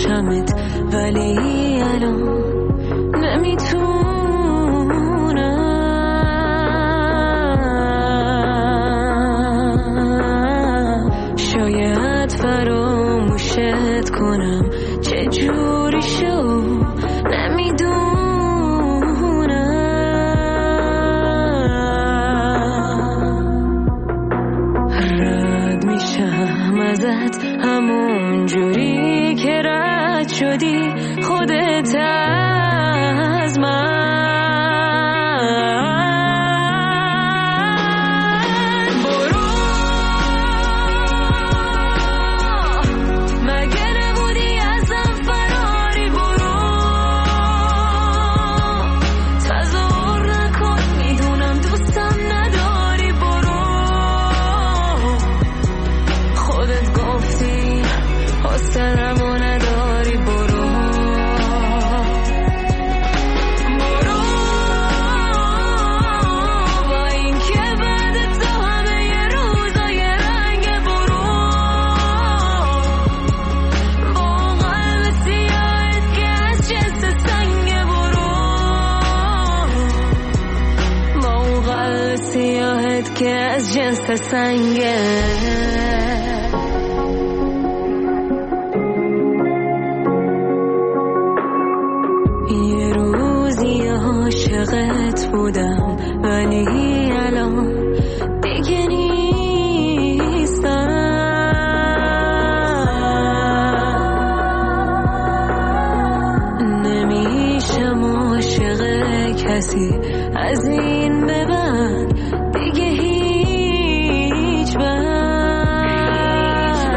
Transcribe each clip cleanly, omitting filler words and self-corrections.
بخشمت ولی الان نمیتونم. شاید فراموشت کنم چجوری شو همون جوری که رد شدی خودت از من. برو مگه نبودی ازم فراری؟ برو تظاهر نکن میدونم دوستم نداری. برو خودت گفتی حسنمو نداری. برو با این که بعد تو همه یه روزای رنگ. برو با قلب سیاهت که از جنس سنگ. برو با قلب سیاهت که از جنس سنگه. عاشقت بودم ولی الان دیگه نیستم. نمیشم عاشق کسی از این به بعد دیگه هیچ وقت.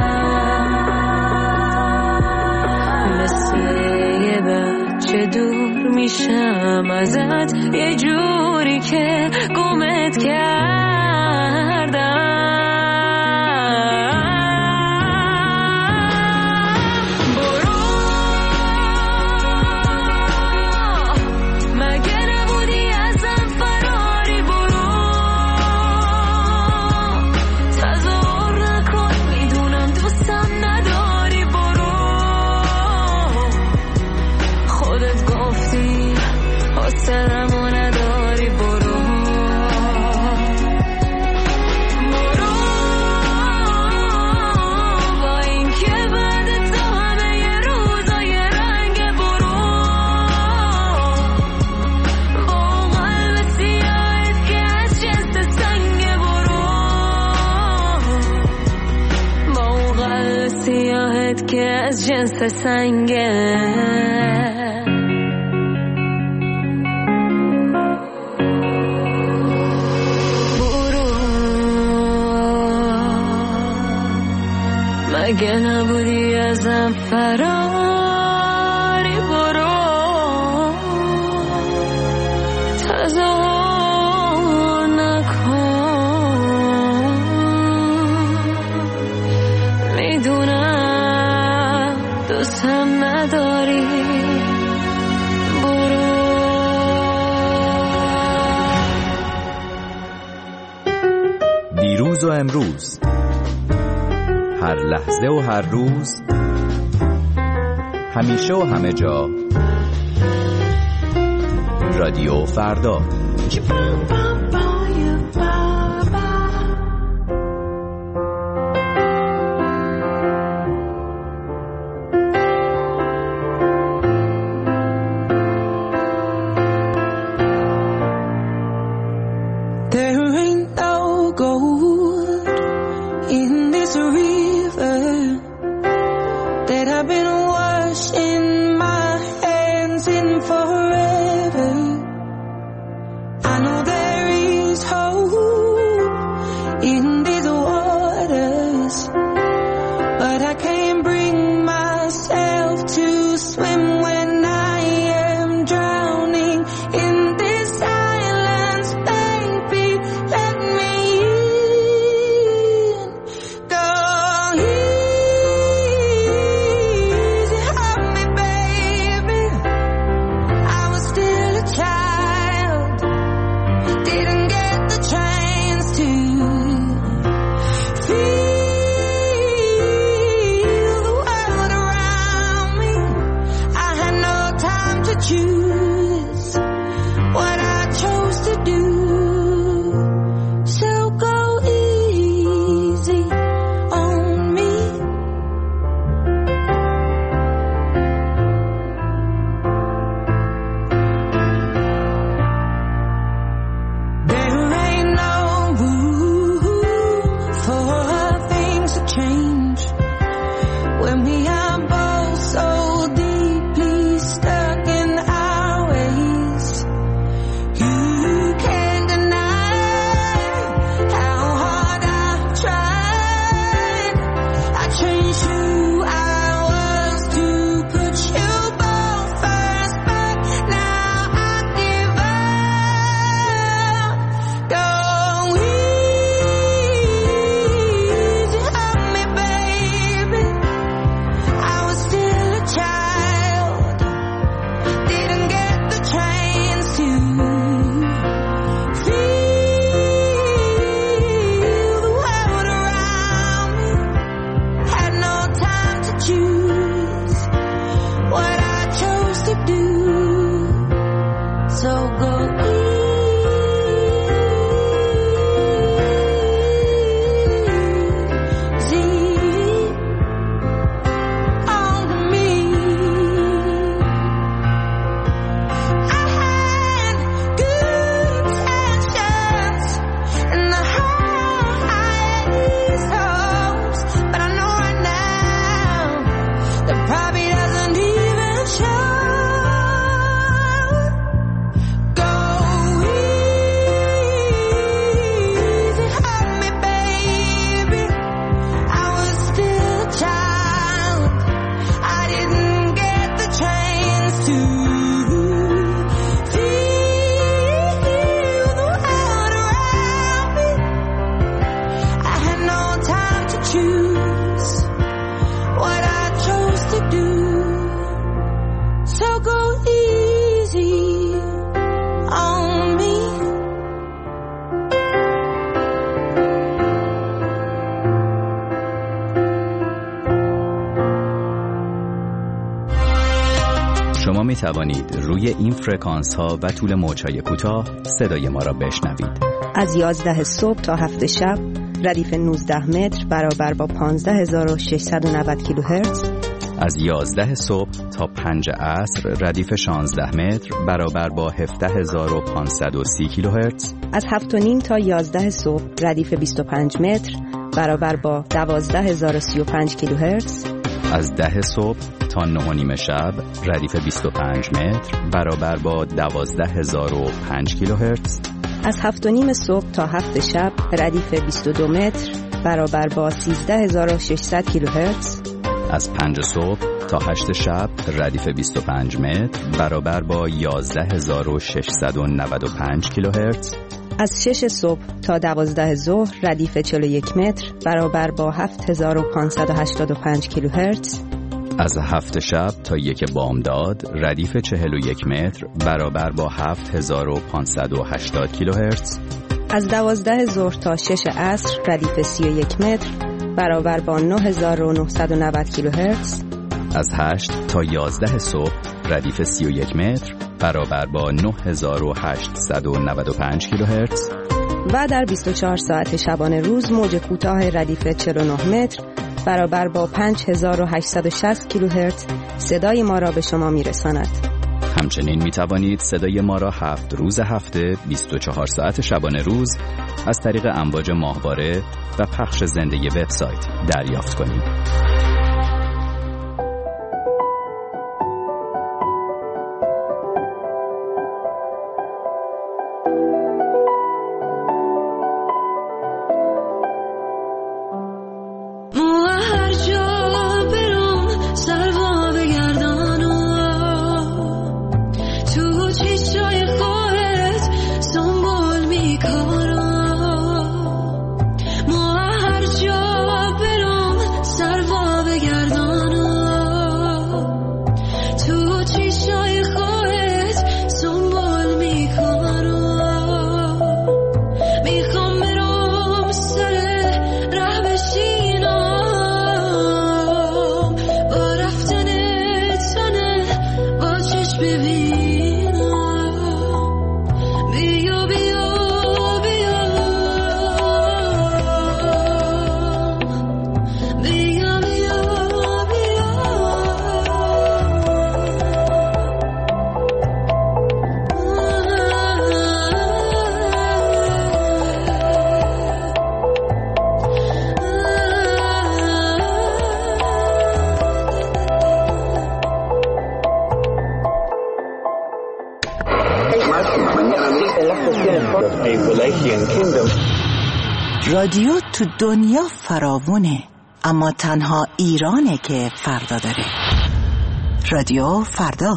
مثل یه بچه دور میشم ازت یه جوری که گمت کردم. برو مگه نبودی ازم فراری؟ برو تظاهر نکن میدونم دوستم نداری. برو خودت گفتی حسنمو نداری. برو با این که بعد تو همه یه روزای رنگ. برو با قلب سیاهت که از جنس سنگ. برو با قلب سیاهت که از جنس سنگه. مگه نبودی ازم فراری؟ برو تظاهر نکن میدونم دوستم نداری. برو دیروز و امروز، هر لحظه و هر روز، همیشه و همه جا، رادیو فردا. می توانید روی این فرکانس ها و طول موج‌های کوتاه صدای ما را بشنوید. از 11 صبح تا 7 شب ردیف 19 متر برابر با 15690 کیلوهرتز. از 11 صبح تا 5 عصر ردیف 16 متر برابر با 17530 کیلوهرتز. از 7:30 تا 11 صبح ردیف 25 متر برابر با 12035 کیلوهرتز. از 10 صبح تا 9:30 شب ردیف 25 متر برابر با 12005 کیلوهرتز. از 7:30 صبح تا 7 شب ردیف 22 متر برابر با 13600 کیلوهرتز. از 5 صبح تا 8 شب ردیف 25 متر برابر با 11695 کیلوهرتز. از 6 صبح تا 12 ظهر ردیف 41 متر برابر با 7585 کیلوهرتز. از 7 شب تا 1 بامداد ردیف 41 متر برابر با 7580 کیلوهرتز. از 12 ظهر تا 6 عصر ردیف 31 متر برابر با 9990 کیلوهرتز. از 8 تا 11 صبح ردیف 31 متر برابر با 9895 کیلوهرتز. و در 24 ساعت شبانه روز موج کوتاه ردیف 49 متر برابر با 5860 کیلوهرتز صدای ما را به شما میرساند. همچنین می توانید صدای ما را 7 روز هفته 24 ساعت شبانه روز از طریق امواج ماهواره و پخش زنده وبسایت دریافت کنید. رادیو تو دنیا فراوونه، اما تنها ایرانه که فردا داره. رادیو فردا.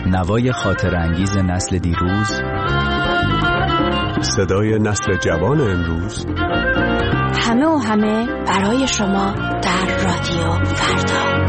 نوای خاطر انگیز نسل دیروز، صدای نسل جوان امروز، همه و همه برای شما در رادیو فردا.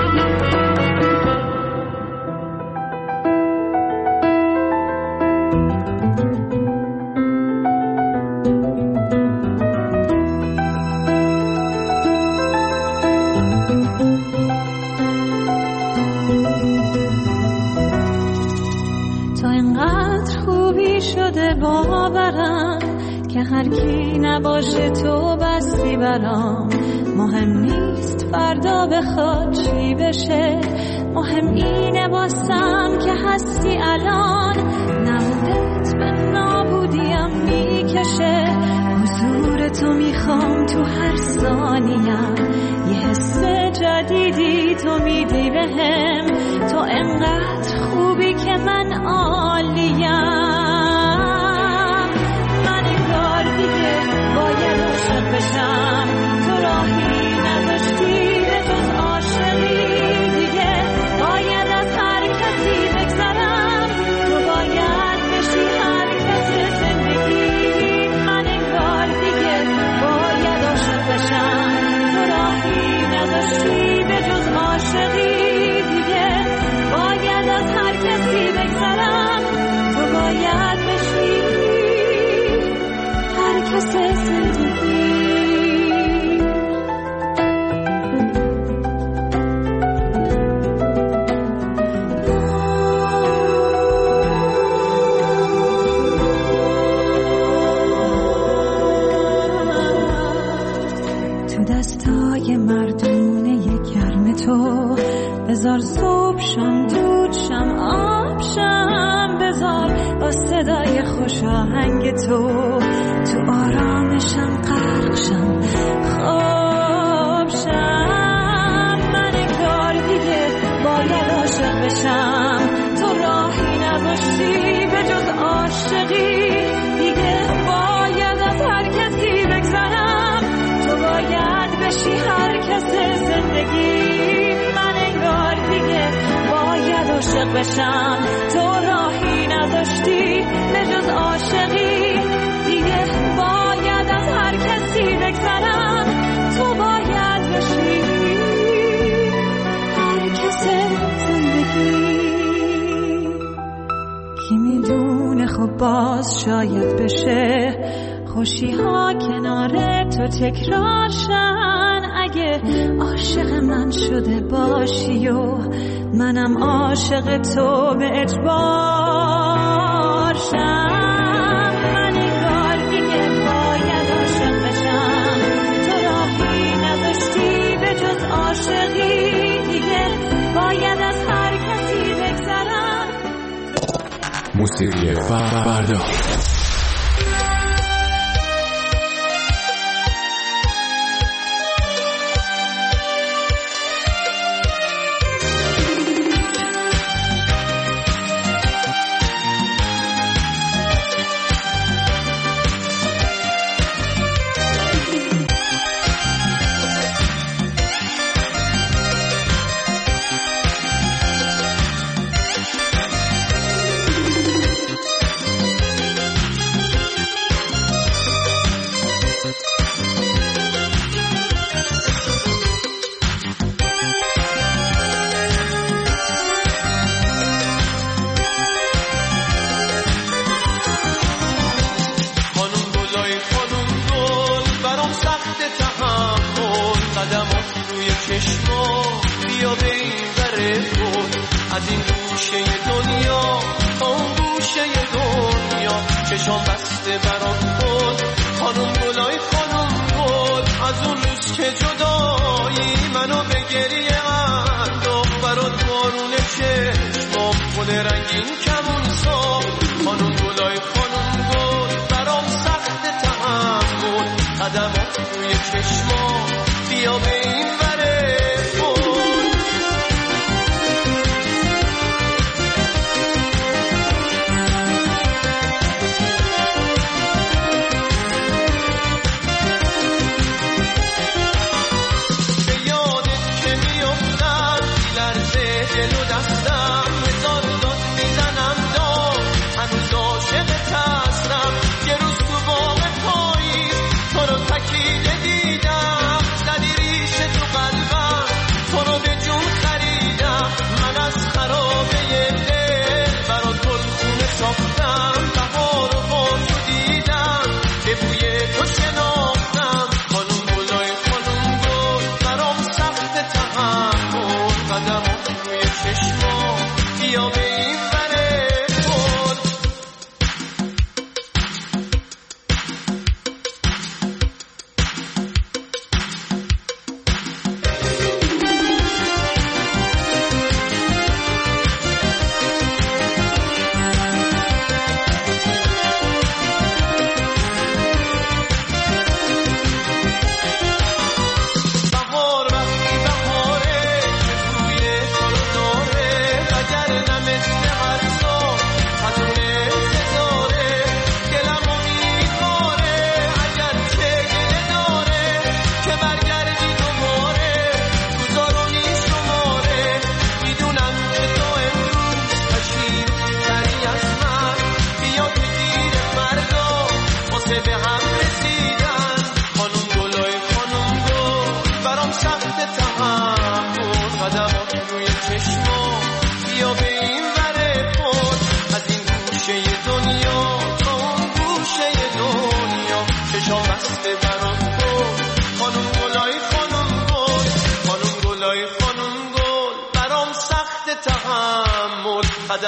باورم که هر کی نباشه تو بستی برام. مهم نیست فردا بخواد چی بشه، مهم اینه واسم که هستی الان. نبودت به نابودیم میکشه، حضور تو میخوام تو هر ثانیم. یه حس جدیدی تو میدی بهم، تو انقدر خوبی که من عالیم. بشم تو راهی نداشتی به جز عاشقی دیگه. باید از هر کسی بگذرم، تو باید بشی هر کس زندگی. من انگار دیگه باید عاشق بشم، تو راهی نداشتی به جز عاشقی دیگه. باید از هر کسی بگذرم، تو باید بشی هر کس زندگی. بذار صبح شم دود شم آب شم، بذار با صدای خوش آهنگ تو آرامشم غرق شم خواب شم. من انگار دیگه باید عاشق بشم، تو راهی نداشتی به جز عاشقی دیگه. باید از هر کسی بگذرم، تو باید بشی هر کس زندگی. عاشق بشم، تو راهی نداشتی به جز عاشقی دیگه. باید از هر کسی بگذرم، تو باید بشی هر کس زندگی. کی میدونه خب باز شاید بشه خوشی ها کنار تو تکرار شن. اگه عاشق من شده باشی و منم عاشق تو به اجبار شم. من انگار دیگه باید عاشق بشم، تو راهی نداشتی به جز عاشقی دیگه. باید از هر کسی بگذرم. موسیقی فردا. دل و دستم هزار داد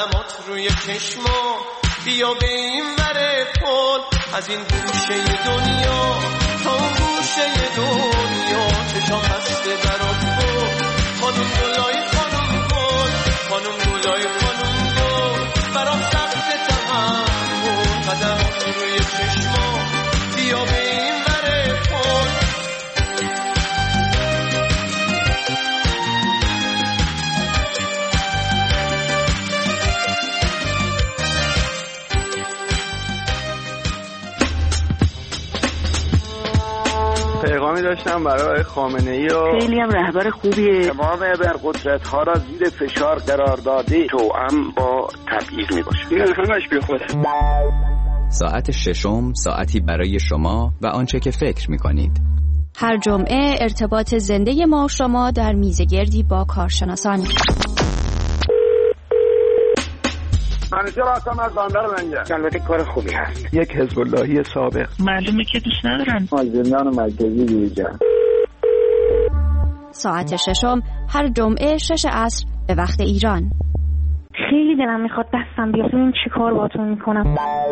قدمات روی چشما، بیا به این ور پل، از این گوشه دنیا تا اون گوشه دنیا. چشام بسته برات گل، خانم گلای خانم گل، خانم گلای خانم گل، برام سخت تحمل. قدمات روی چشما، بیا به این ور پل. پیغامی داشتم برای خامنه‌ای و خیلی هم رهبر خوبیه. تمام ابرقدرت‌ها را زیر فشار قرار داده، توأم با تبعیض میباشه. این همش بیخوده. ساعت ششم، ساعتی برای شما و آنچه که فکر می‌کنید. هر جمعه ارتباط زنده ما و شما در میزگردی با کارشناسان. منیجر هستم از بندر منجر. البته کار خوبی هست. یک حزب اللهی سابق. معلومه که دوست ندارن. زندان مرکزی بیرجان. ساعت ششم هر جمعه 6 عصر به وقت ایران. خیلی دلم میخواد دستم بیاد ببین چی کار باهاتون میکنم.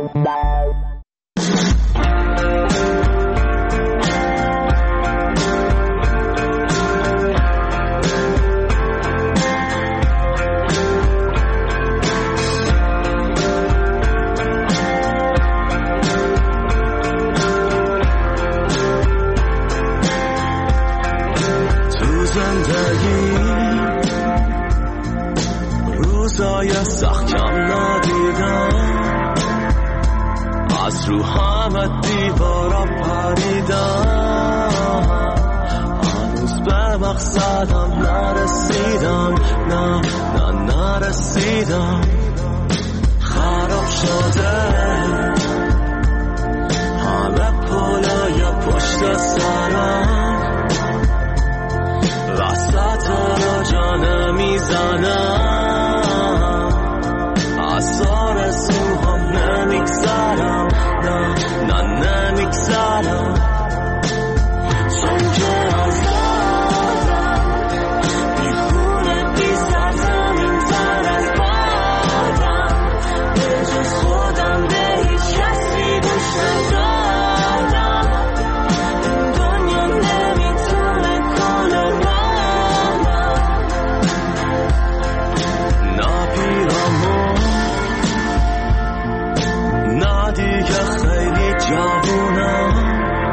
روزای سختم ندیدم، از رو همه دیوارا پریدم، هنوز به مقصدم نرسیدم، نه نرسیدم. خراب شده همه پلای پشت سرم، وسط را جانه میزنم، آثار سوهم نمیگذارم، نه نمیگذارم. چون که آزادم بی خونه بی سرزمین تر از بادم، به جز خودم به هیچ کسی گوش ندادم. این دنیا نمیتونه کنه با من، نه پیرامون، نه دیگه خیلی جوونم،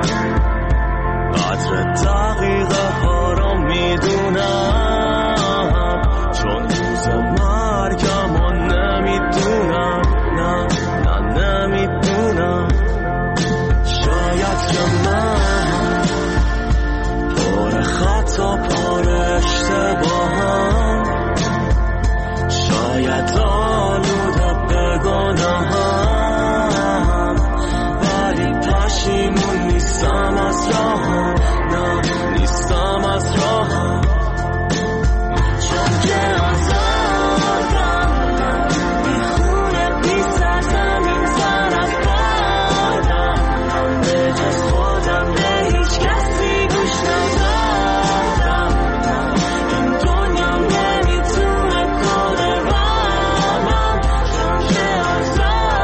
قدر دقیقه ها رو میدونم، چون روز مرگم رو نمیدونم، نه نمیدونم. شاید که من پر خطا پر اشتباهم، شاید آلوده به گناهم، ولی پشیمون نیستم از راهم، نه نیستم از راهم. چون که آزادم بی خونه بی سرزمین تر از بادم، به جز خودم به هیچ کسی گوش ندادم. این دنیا نمیتونه کنه با من، چون که آزادم.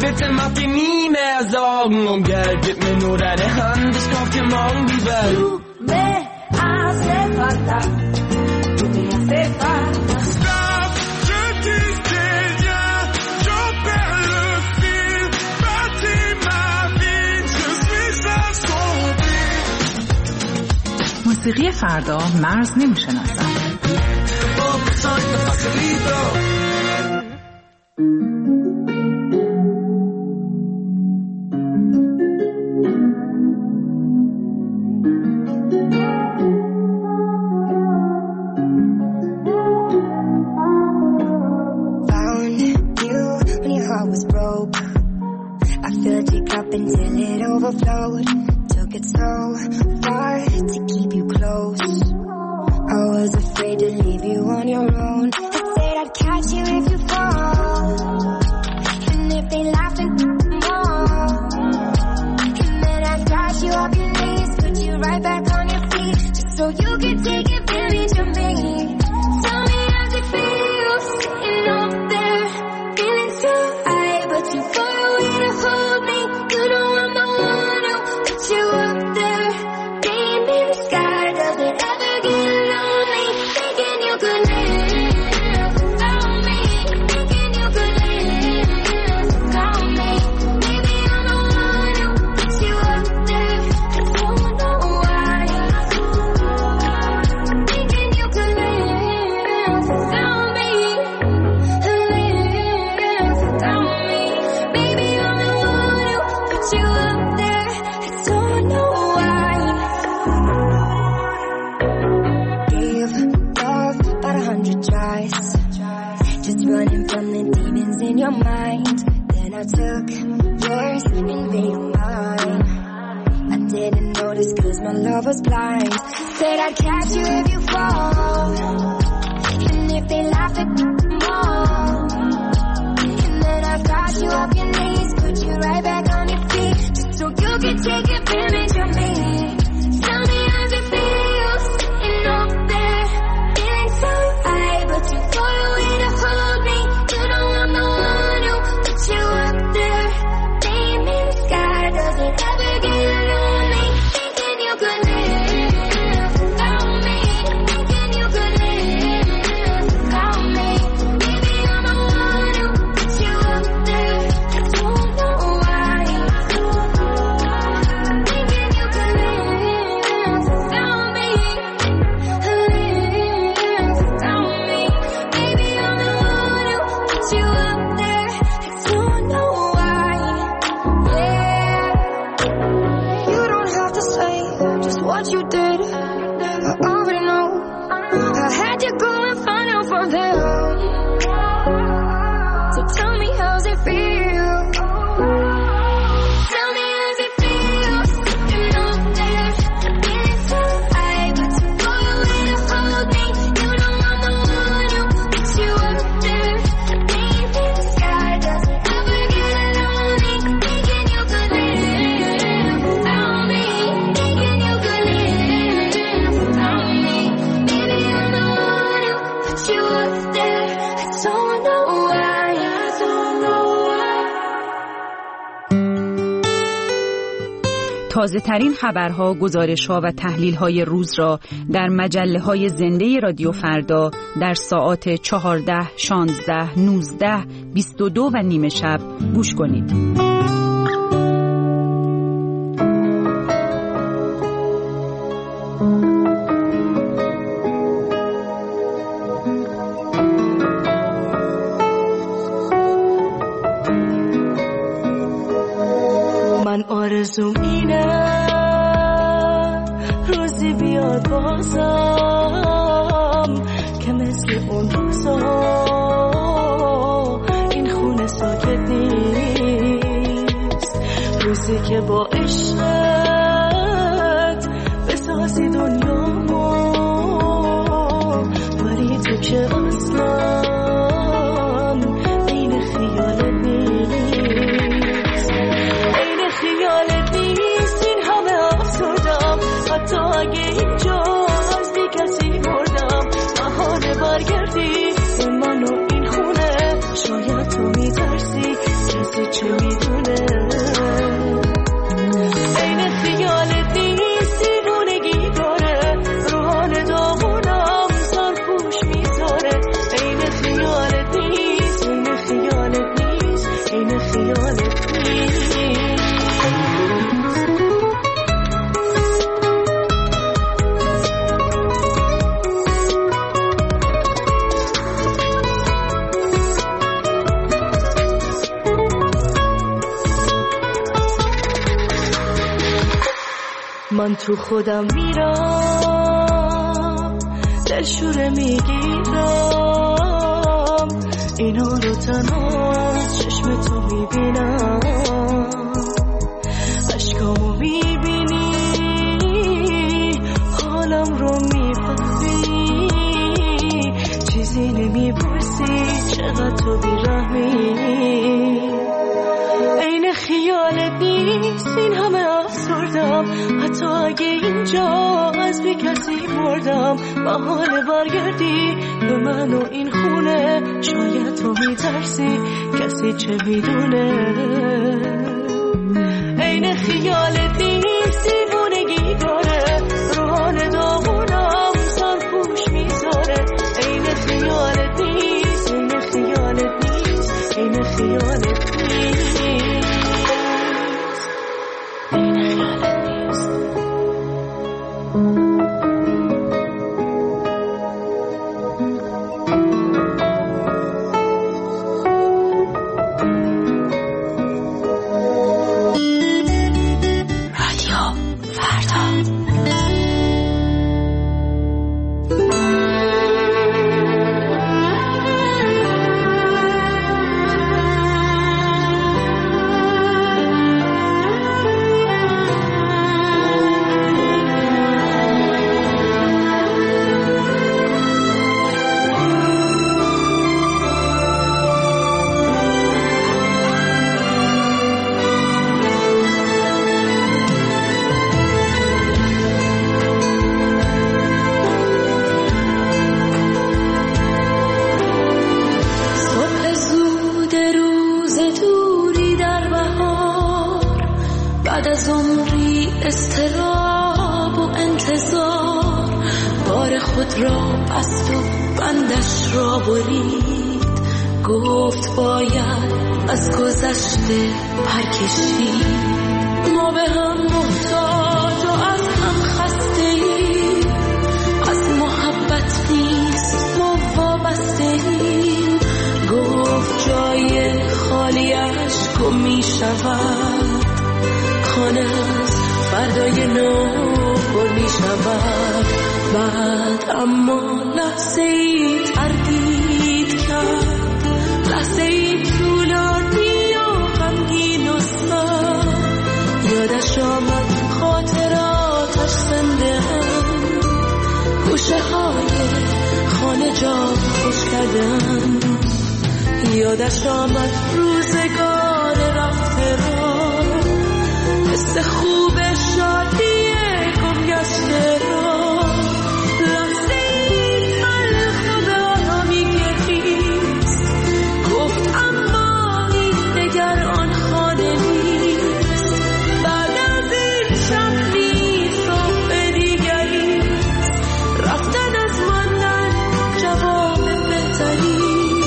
bitte mach dir nie mehr Sorgen um Geld, gib mir nur deine Hand, ich kauf dir morgen die Welt. Du me hace falta, du me hace falta. Stop, je dis rien, je perds le fil, bâtis ma vie, je suis assombri. موسیقی فردا مرز نمی‌شناسد. تازه ترین خبرها، گزارش‌ها و تحلیل‌های روز را در مجله‌های زنده رادیو فردا در ساعات 14، 16، 19، 22 و نیمه شب گوش کنید. من آرزوم اینه روزی بیاد بازم که مثل اون روزا این خونه ساکت نیست، روزی که با عشقت بسازی دنیامو، ولی تو که اصلا این خیالت نیست، این خیالت نیست، این همه افسردم، حتی اگه اینجا از دی کسی مردم، بهانه برگردی به من و این خونه، شاید تو میترسی کسی چه میدونی من تو خودم میرم، دلشوره میگیرم، اینا رو تنها از چشم تو میبینم، اشکامو میبینی، حالم رو میفهمی، چیزی نمیپرسی، چقدر تو بیرحمی، این خیالت نیست، این همه افسردم، حتی اگه اینجا از بی کسی مردم، محاله برگردی به من و این خونه، شاید تو میترسی، کسی چه میدونه، این خیالت نیست، دیوونگی داره، روحان داغونم سن پوش میذاره، این خیالت نیست، این خیالت نیست، این خیالت نیست. یادش آمد روزگار رفته را، حس خوب شادی گمگشته را، لحظه‌ای تلخ به آرامی گریست، گفت اما این دگر آن خانه نیست، بعد از این شب نیست راه دیگریست، رفتن از ماندن جواب بهتری،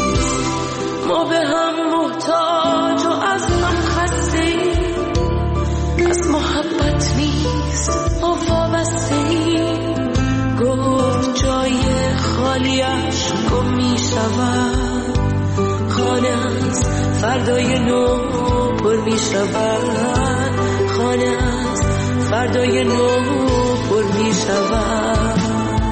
ما به هم محتاج و از هم خسته‌ایم، از محبت نیست ما وابسته‌ایم، گفت جای خالیش گم می شود، خانه از فردای نو پر می شود، خانه از فردای نو پر می شود.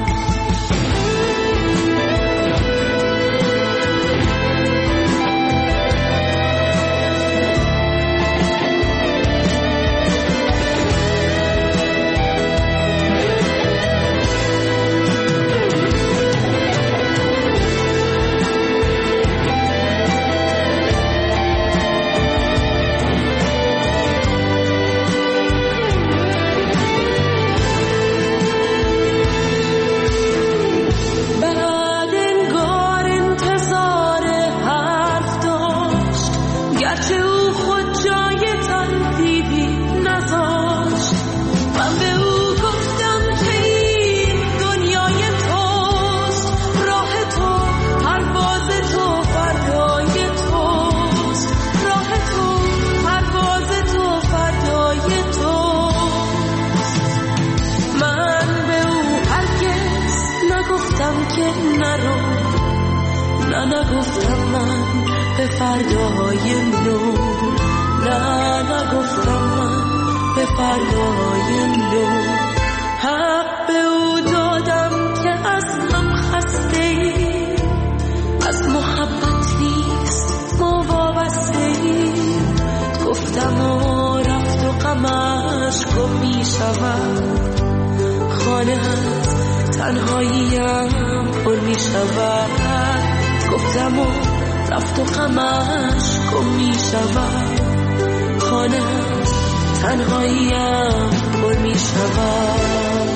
نگفتم من به فرداهای نو، نه نگفتم من به فردای نو. حق به او دادم که از هم خسته ای، از محبت نیست ما وابسته ای. گفتم و رفت و غمش گم می شود، خانه از تنهاییم پر می شود. گفتم و رفت و غمش گم می شود، خانه از تنهاییم پر می شود.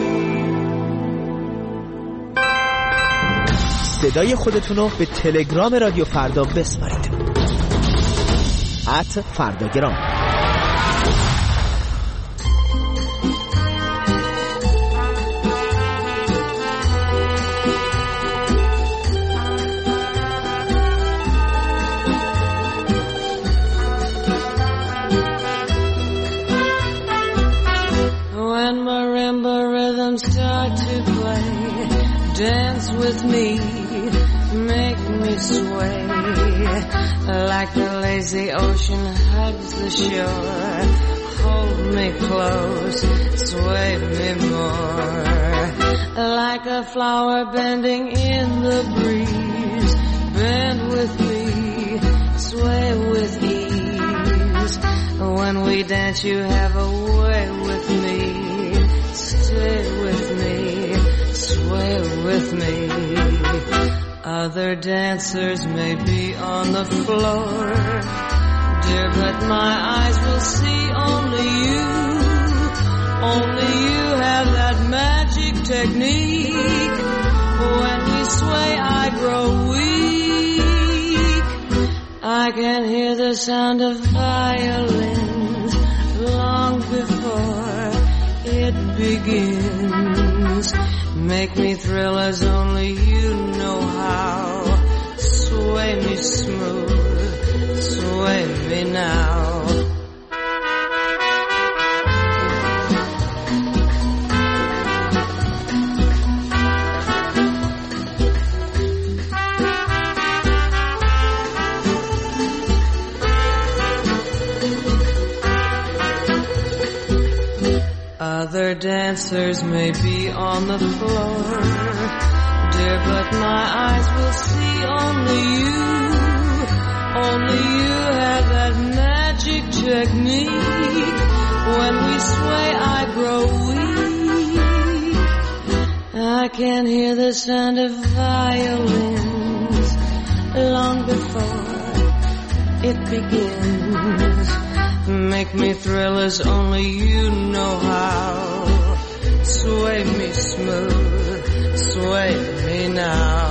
صدای خودتونو به تلگرام رادیو فردا بسپارید. @فرداگرام. When marimba rhythms start to play, dance with me, make me sway, like the lazy ocean hugs the shore. Hold me close, sway me more, like a flower bending in the breeze. Bend with me, sway with ease. When we dance you have a way with me. Stay with me, sway with me. Other dancers may be on the floor, dear, but my eyes will see only you. Only you have that magic technique. When we sway I grow weak. I can hear the sound of violins long before it begins. Make me thrill as only you know how. Sway me smooth, sway me now. Other dancers may be on the floor, dear, but my eyes will see only you. Only you have that magic technique. When we sway I grow weak. I can hear the sound of violins long before it begins. Make me thrill as only you know how. Sway me smooth, sway me now.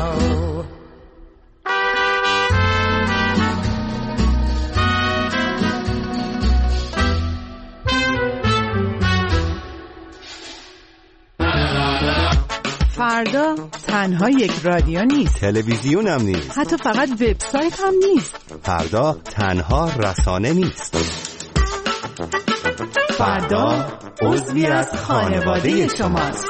فردا تنها یک رادیو نیست، تلویزیون هم نیست، حتی فقط وبسایت هم نیست. فردا تنها رسانه نیست. فردا عضوی از خانواده شماست.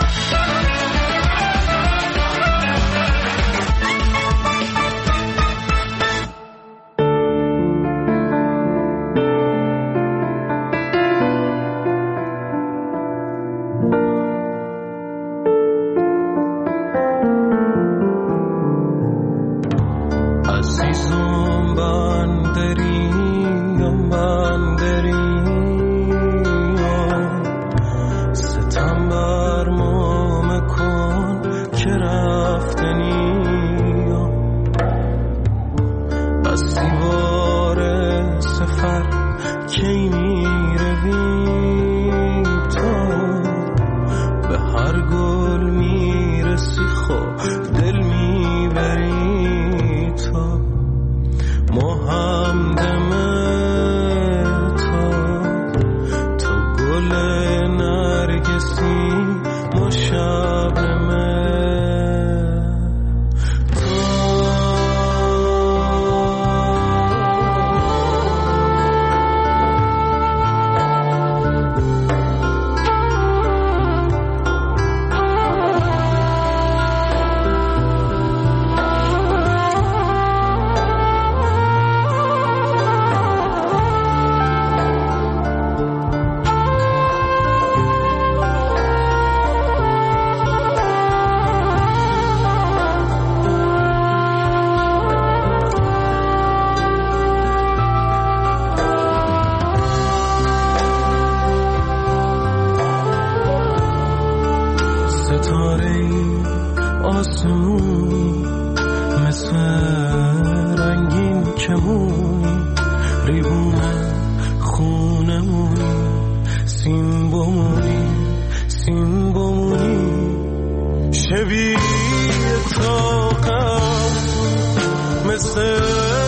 مثل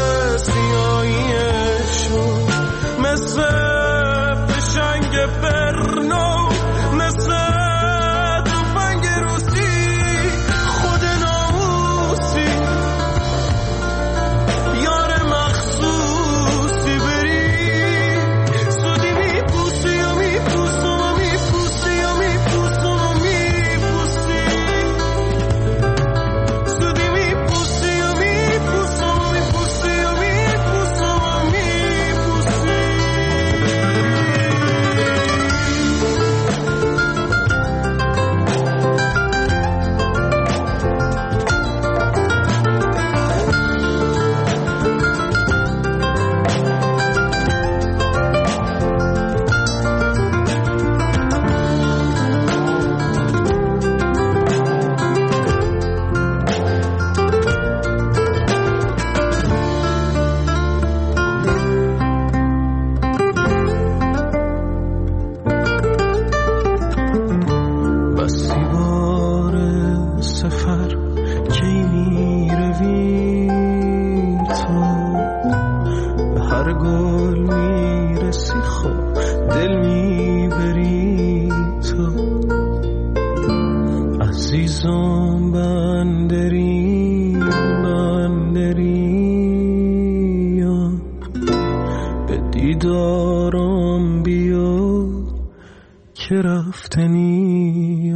سیاهیشون، مثل فشنگ برنو، مثل تفنگ روسی، خود ناموسی، یار مخصوصی بری سودی میپوسی و میپوسم و میپوسی و میپوسم و میپوسی، سودی میپوسی و میپوسم و میپوسی و میپوسم و میپوسی. بسی بار سفر کی میروی تو، به هر گل میرسی خب دل میبری تو، عزیزم بندری به دیدارم بیا که رفتنی